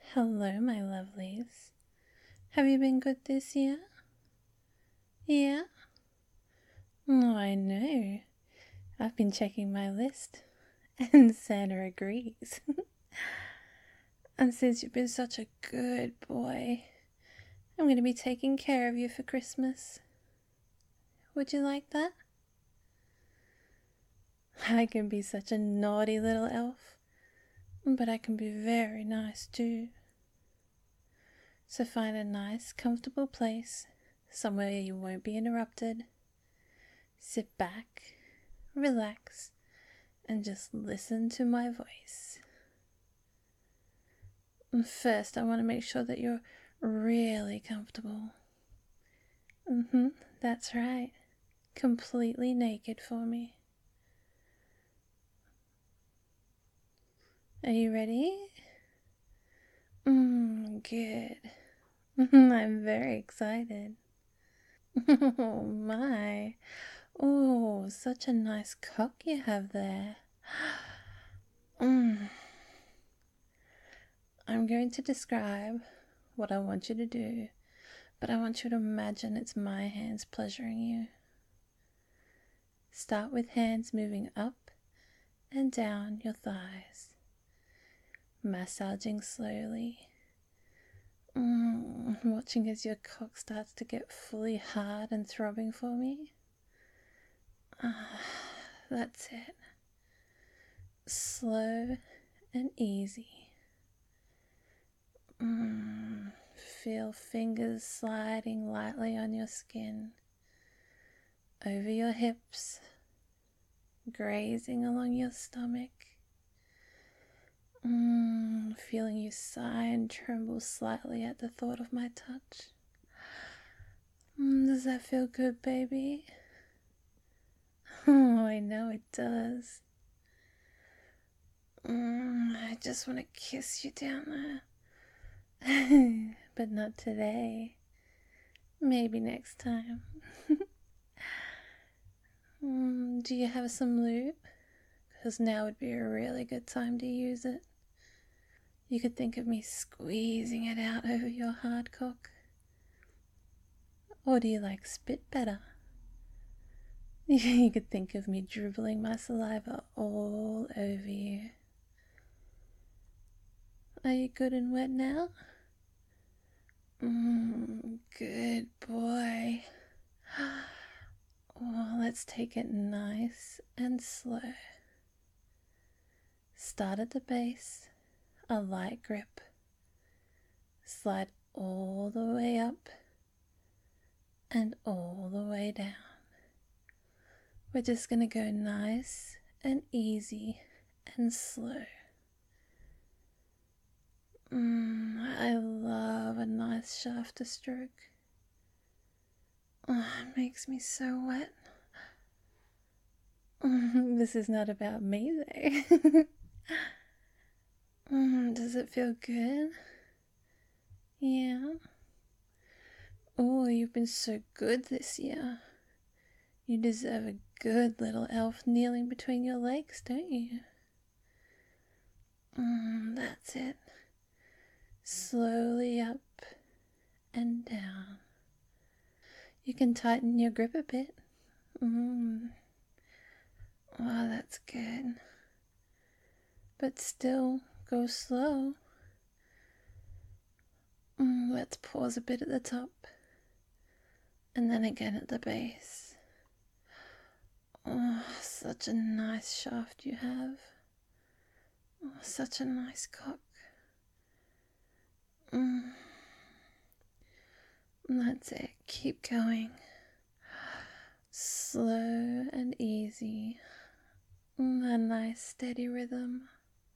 Hello, my lovelies. Have you been good this year? Yeah? Oh, I know. I've been checking my list, and Santa agrees. And since you've been such a good boy, I'm going to be taking care of you for Christmas. Would you like that? I can be such a naughty little elf, but I can be very nice too. So find a nice, comfortable place, somewhere you won't be interrupted. Sit back, relax, and just listen to my voice. And first, I want to make sure that you're really comfortable. That's right. Completely naked for me. Are you ready? Good. I'm very excited. Oh my. Oh, such a nice cock you have there. I'm going to describe what I want you to do, but I want you to imagine it's my hands pleasuring you. Start with hands moving up and down your thighs, massaging slowly. Watching as your cock starts to get fully hard and throbbing for me. That's it. Slow and easy. Feel fingers sliding lightly on your skin, over your hips, grazing along your stomach. Feeling you sigh and tremble slightly at the thought of my touch. Does that feel good, baby? Oh, I know it does. I just want to kiss you down there. But not today. Maybe next time. Do you have some lube? Because now would be a really good time to use it. You could think of me squeezing it out over your hard cock. Or do you like spit better? You could think of me dribbling my saliva all over you. Are you good and wet now? Good boy. Oh, let's take it nice and slow. Start at the base, a light grip. Slide all the way up and all the way down. We're just going to go nice and easy and slow. I love a nice shaft to stroke. Oh, it makes me so wet. This is not about me though. Does it feel good? Yeah. Oh, you've been so good this year. You deserve a good little elf kneeling between your legs, don't you? That's it. Slowly up and down. You can tighten your grip a bit. Oh, that's good. But still, go slow. Let's pause a bit at the top. And then again at the base. Oh, such a nice shaft you have. Oh, such a nice cock. That's it. Keep going. Slow and easy. A nice steady rhythm.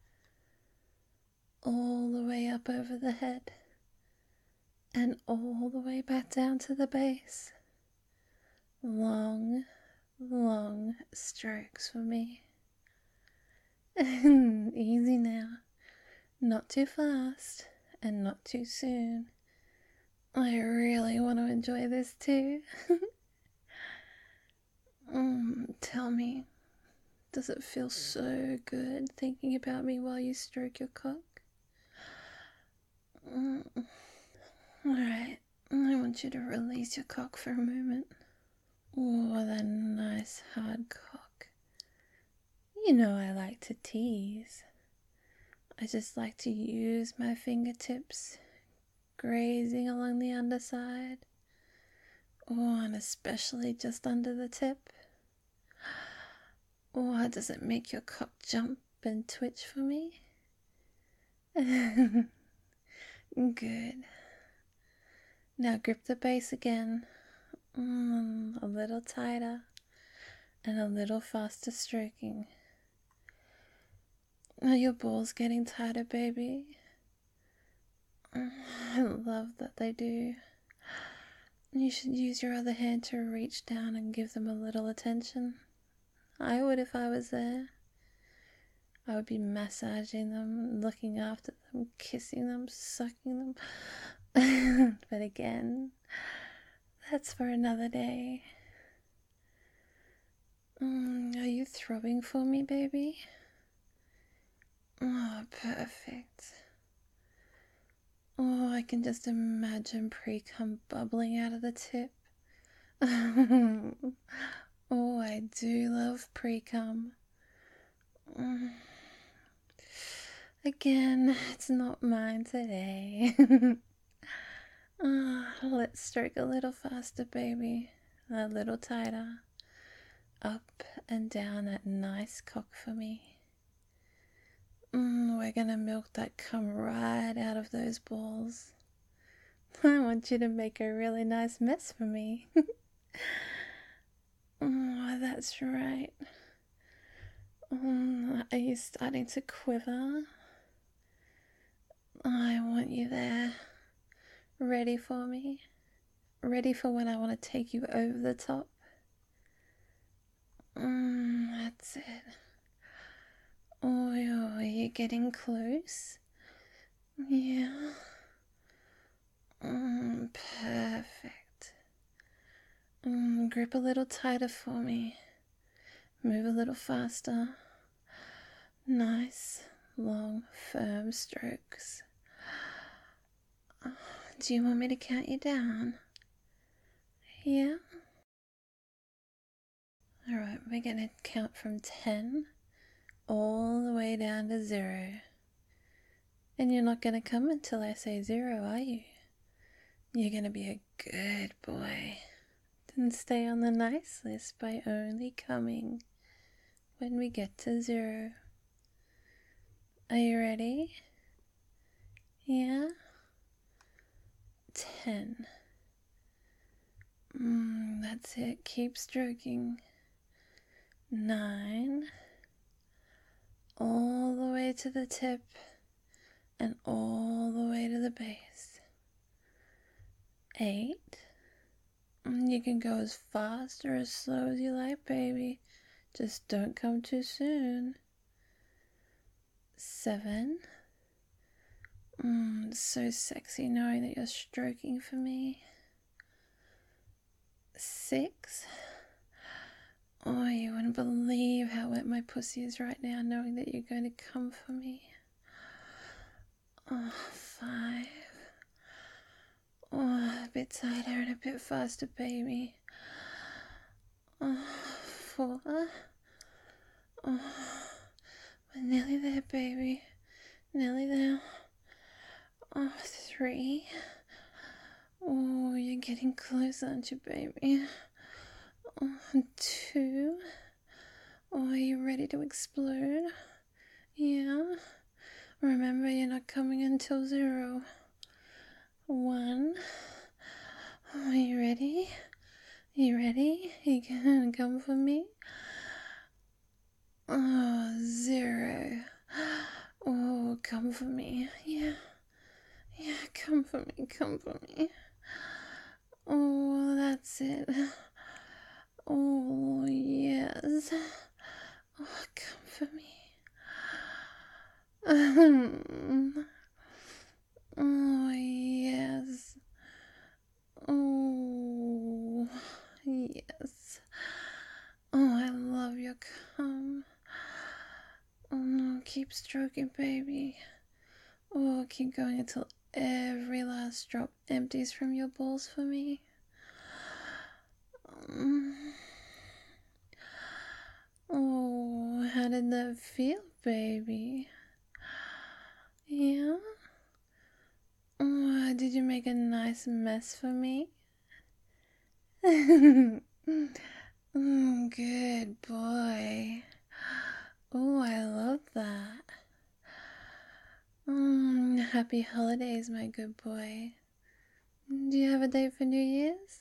All the way up over the head. And all the way back down to the base. Long, long strokes for me. Easy now. Not too fast and not too soon. I really want to enjoy this too. Tell me, does it feel so good thinking about me while you stroke your cock? Alright, I want you to release your cock for a moment. Oh, that nice hard cock. You know I like to tease. I just like to use my fingertips grazing along the underside. Oh, and especially just under the tip. Oh, does it make your cock jump and twitch for me? Good. Now grip the base again. A little tighter and a little faster stroking. Are your balls getting tighter, baby? I love that they do. You should use your other hand to reach down and give them a little attention. I would if I was there. I would be massaging them, looking after them, kissing them, sucking them. But again, that's for another day. Are you throbbing for me, baby? Oh, perfect. Oh, I can just imagine pre-cum bubbling out of the tip. Oh, I do love pre-cum. Again, it's not mine today. Let's stroke a little faster, baby. A little tighter. Up and down that nice cock for me. We're gonna milk that cum right out of those balls. I want you to make a really nice mess for me. Oh, that's right. Are you starting to quiver? I want you there. Ready for me? Ready for when I want to take you over the top? That's it. Oh, you're getting close? Yeah. Perfect. Grip a little tighter for me. Move a little faster. Nice, long, firm strokes. Do you want me to count you down? Yeah? Alright, we're gonna count from 10 all the way down to 0. And you're not gonna come until I say 0, are you? You're gonna be a good boy. And stay on the nice list by only coming when we get to 0. Are you ready? Yeah? 10. That's it. Keep stroking. 9. All the way to the tip and all the way to the base. 8. You can go as fast or as slow as you like, baby. Just don't come too soon. 7. So sexy knowing that you're stroking for me. 6. Oh, you wouldn't believe how wet my pussy is right now knowing that you're going to come for me. 5. Oh, a bit tighter and a bit faster, baby. 4. We're nearly there, baby. Nearly there. 3. Oh, you're getting close, aren't you, baby? 2. Oh, are you ready to explode? Yeah. Remember, you're not coming until 0. 1. Oh, are you ready? You ready? You gonna come for me? 0. Oh, come for me. Yeah, come for me, come for me. Oh, that's it. Oh, yes. Oh, come for me. Oh, yes. Oh, yes. Oh, I love your cum. Oh, no, keep stroking, baby. Oh, keep going until every last drop empties from your balls for me. Mm. Oh, how did that feel, baby? Yeah? Oh, did you make a nice mess for me? Good boy. Oh, I love that. Happy holidays, my good boy. Do you have a date for New Year's?